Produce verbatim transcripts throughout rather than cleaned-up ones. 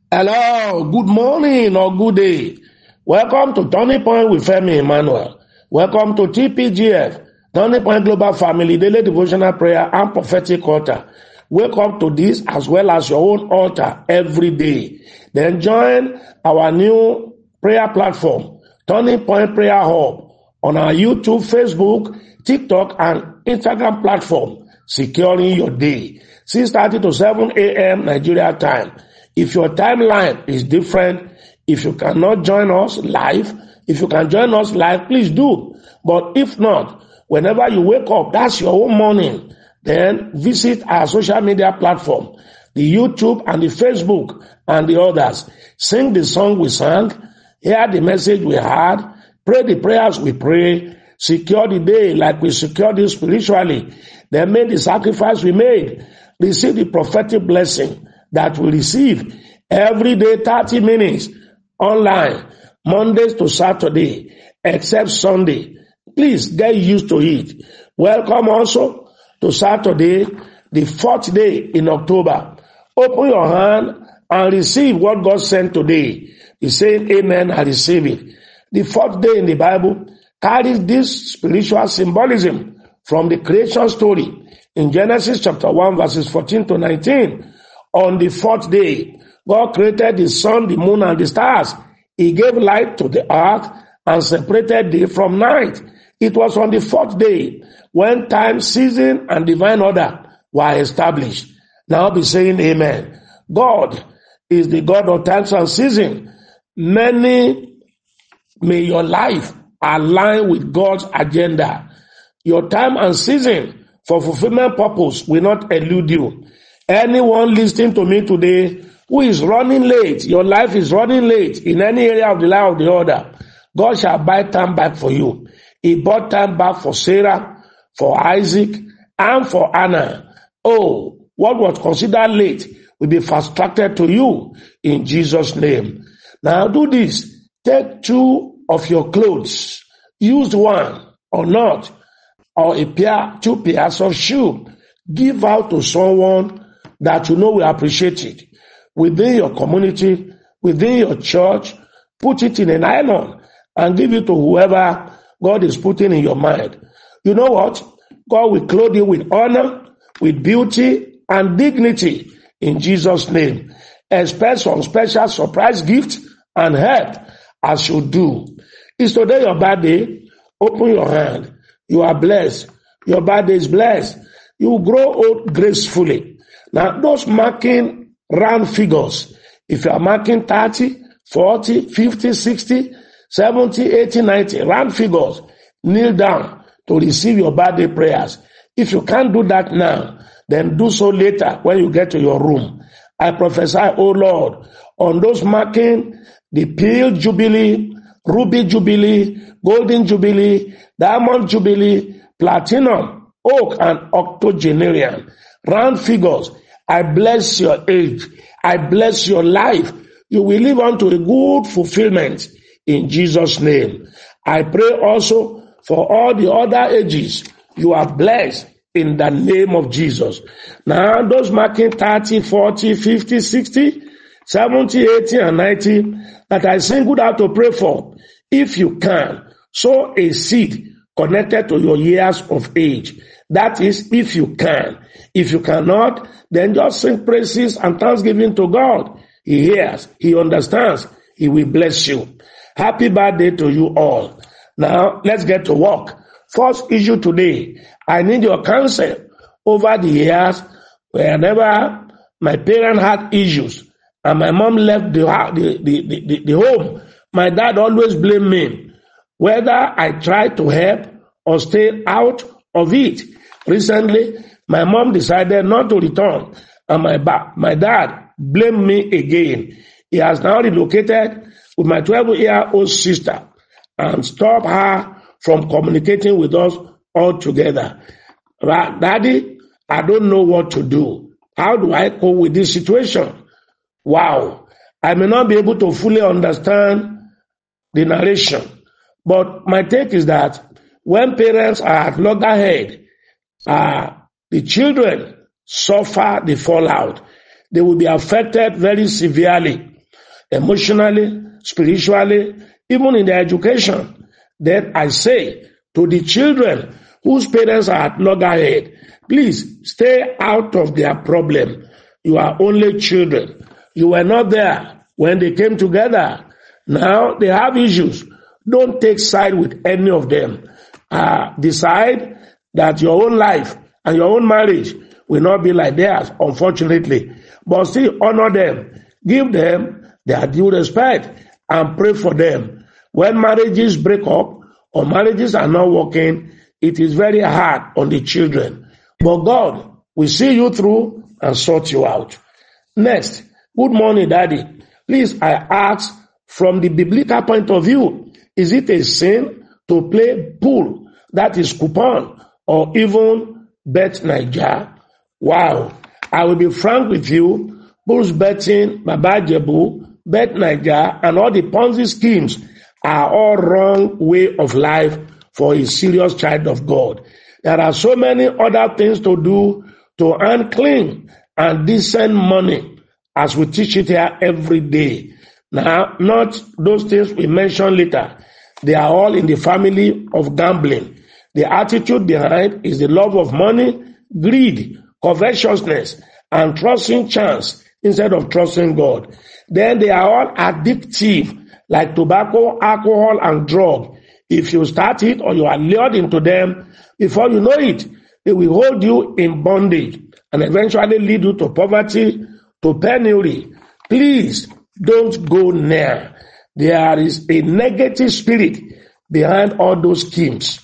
Hello, good morning or good day. Welcome to Turning Point with Femi Emmanuel. Welcome to T P G F, Turning Point Global Family Daily Devotional Prayer and Prophetic Altar. Wake up to this as well as your own altar every day. Then join our new prayer platform, Turning Point Prayer Hub, on our YouTube, Facebook, TikTok, and Instagram platform, securing your day. six thirty to seven a.m. Nigeria time. If your timeline is different, if you cannot join us live, if you can join us live, please do. But if not, whenever you wake up, that's your own morning. Then visit our social media platform, the YouTube and the Facebook and the others. Sing the song we sang, hear the message we had, pray the prayers we pray, secure the day like we secured it spiritually, then make the sacrifice we made, receive the prophetic blessing that we receive every day, thirty minutes online, Mondays to Saturday, except Sunday. Please get used to it. Welcome also to Saturday, the fourth day in October. Open your hand and receive what God sent today. Be saying amen and receive it. The fourth day in the Bible carries this spiritual symbolism from the creation story in Genesis chapter one verses fourteen to nineteen. On the fourth day, God created the sun, the moon, and the stars. He gave light to the earth and separated day from night. It was on the fourth day when time, season, and divine order were established. Now be saying amen. God is the God of times and season. Many may your life align with God's agenda. Your time and season for fulfillment purpose will not elude you. Anyone listening to me today who is running late, your life is running late in any area of the life of the other, God shall buy time back for you. He bought time back for Sarah, for Isaac, and for Anna. Oh, what was considered late will be fast-tracked to you in Jesus' name. Now do this. Take two of your clothes, use one or not, or a pair, two pairs of shoes. Give out to someone that you know will appreciate it. Within your community, within your church, put it in a nylon and give it to whoever God is putting in your mind. You know what? God will clothe you with honor, with beauty, and dignity in Jesus' name. Expect some special surprise gift and help as you do. Is today your birthday? Open your hand. You are blessed. Your birthday is blessed. You will grow old gracefully. Now, those marking round figures, if you are marking thirty, forty, fifty, sixty, seventy, eighty, ninety, round figures, kneel down to receive your birthday prayers. If you can't do that now, then do so later when you get to your room. I prophesy, oh Lord, on those marking the Pearl Jubilee, Ruby Jubilee, Golden Jubilee, Diamond Jubilee, Platinum, Oak, and Octogenarian. Round figures, I bless your age. I bless your life. You will live on to a good fulfillment in Jesus' name. I pray also for all the other ages. You are blessed in the name of Jesus. Now, those marking thirty, forty, fifty, sixty, seventy, eighty, and ninety that I singled out to pray for, if you can, sow a seed connected to your years of age. That is, if you can. If you cannot, then just sing praises and thanksgiving to God. He hears, He understands, He will bless you. Happy birthday to you all. Now, let's get to work. First issue today, I need your counsel. Over the years, whenever my parents had issues and my mom left the, the, the, the, the home, my dad always blamed me, whether I tried to help or stay out of it. Recently, my mom decided not to return, and my ba- my dad blamed me again. He has now relocated with my twelve-year-old sister and stopped her from communicating with us altogether. Daddy, I don't know what to do. How do I cope with this situation? Wow. I may not be able to fully understand the narration, but my take is that when parents are at loggerhead, uh, the children suffer the fallout. They will be affected very severely. emotionally, spiritually, even in their education. Then I say to the children whose parents are at loggerhead, please stay out of their problem. You are only children. You were not there when they came together. Now they have issues. Don't take side with any of them. Uh, decide that your own life and your own marriage will not be like theirs, unfortunately. But still honor them. Give them their due respect and pray for them. When marriages break up or marriages are not working, it is very hard on the children. But God will see you through and sort you out. Next, good morning, Daddy. Please, I ask from the biblical point of view, is it a sin to play pool, that is coupon, or even bet Niger? Wow. I will be frank with you. Bulls betting, Baba Jebu, bet Niger, and all the Ponzi schemes are all wrong way of life for a serious child of God. There are so many other things to do to earn clean and decent money, as we teach it here every day. Now, not those things we mention later. They are all in the family of gambling. The attitude behind is the love of money, greed, covetousness, and trusting chance instead of trusting God. Then they are all addictive, like tobacco, alcohol, and drug. If you start it or you are lured into them, before you know it, they will hold you in bondage and eventually lead you to poverty, to penury. Please don't go near. There is a negative spirit behind all those schemes.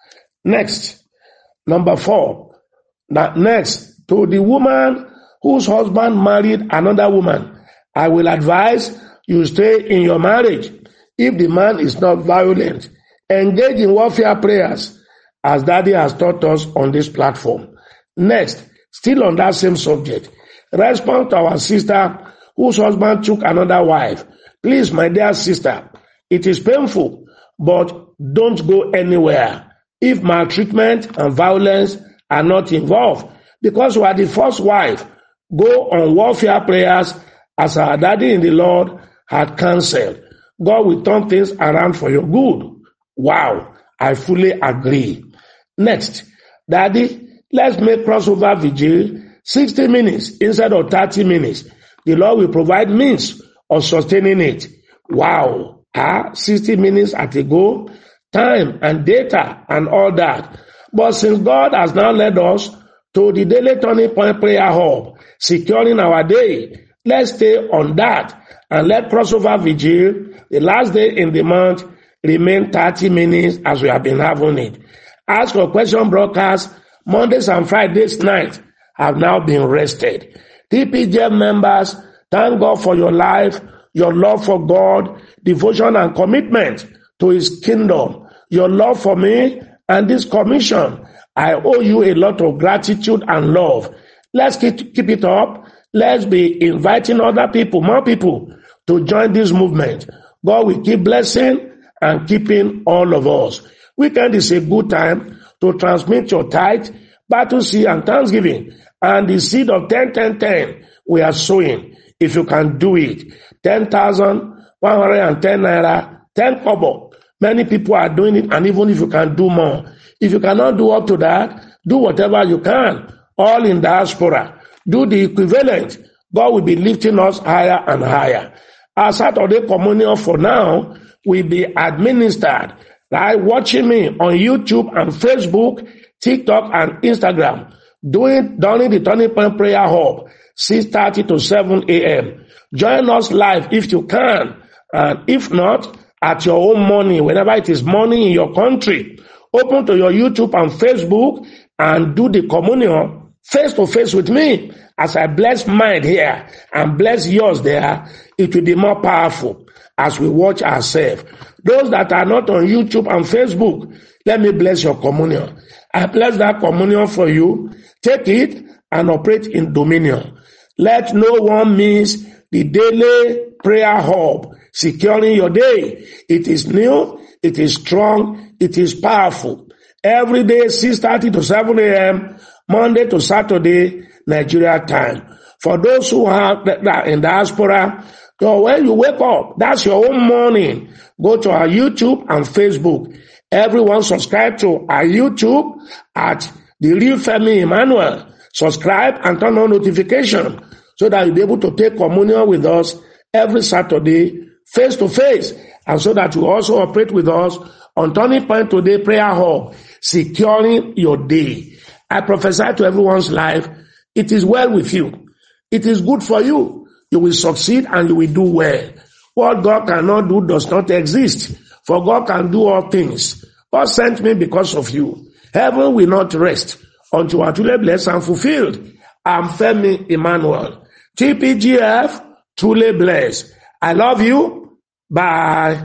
Next, number four. Now, next, to the woman whose husband married another woman, I will advise you stay in your marriage. If the man is not violent, engage in warfare prayers, as Daddy has taught us on this platform. Next, still on that same subject, respond to our sister whose husband took another wife. Please, my dear sister, it is painful, but don't go anywhere if maltreatment and violence are not involved. Because you are the first wife, go on warfare prayers as our Daddy in the Lord had counseled. God will turn things around for your good. Wow, I fully agree. Next, Daddy, let's make crossover vigil sixty minutes instead of thirty minutes. The Lord will provide means of sustaining it. Wow, ah, sixty minutes at a go, time and data and all that. But since God has now led us to the Daily Turning Point Prayer Hub, securing our day, let's stay on that and let crossover vigil, the last day in the month, remain thirty minutes as we have been having it. Ask for question broadcast, Mondays and Fridays night have now been rested. T P G F members, thank God for your life, your love for God, devotion and commitment to His kingdom, your love for me and this commission. I owe you a lot of gratitude and love. Let's keep, keep it up. Let's be inviting other people, more people, to join this movement. God will keep blessing and keeping all of us. Weekend is a good time to transmit your tithe, battle seed, and thanksgiving. And the seed of ten, ten, ten, we are sowing. If you can do it, ten thousand one hundred ten naira, ten kobo. Many people are doing it, and even if you can do more. If you cannot do up to that, do whatever you can. All in diaspora. Do the equivalent. God will be lifting us higher and higher. Our Saturday communion for now will be administered by watching me on YouTube and Facebook, TikTok and Instagram, doing during the Turning Point Prayer Hub, six thirty to seven a.m. Join us live if you can, and if not, at your own money, whenever it is morning in your country. Open to your YouTube and Facebook and do the communion face to face with me. As I bless mine here and bless yours there, it will be more powerful as we watch ourselves. Those that are not on YouTube and Facebook, let me bless your communion. I bless that communion for you. Take it and operate in dominion. Let no one miss the Daily Prayer Hub, securing your day. It is new, it is strong, it is powerful. Every day, six thirty to seven a.m., Monday to Saturday, Nigeria time. For those who have that in diaspora, So when you wake up, that's your own morning. Go to our YouTube and Facebook. Everyone subscribe to our YouTube at The Real Femi Emmanuel. Subscribe and turn on notification so that you'll be able to take communion with us every Saturday, face to face, and so that you also operate with us on Turning Point Today Prayer Hall, securing your day. I prophesy to everyone's life, it is well with you. It is good for you. You will succeed and you will do well. What God cannot do does not exist, for God can do all things. God sent me because of you. Heaven will not rest until you are truly blessed and fulfilled. I'm Femi Emmanuel. T P G F, truly blessed. I love you. Bye.